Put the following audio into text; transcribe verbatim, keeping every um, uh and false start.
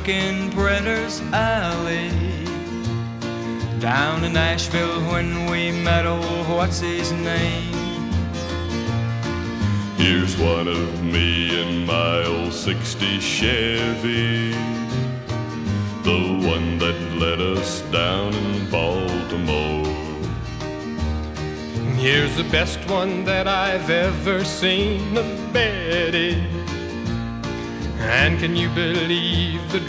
in Printer's Alley. Down in Nashville when we met old what's his name. Here's one of me in my old sixty Chevy, the one that let us down in Baltimore. Here's the best one that I've ever seen, a Betty. And can you believe the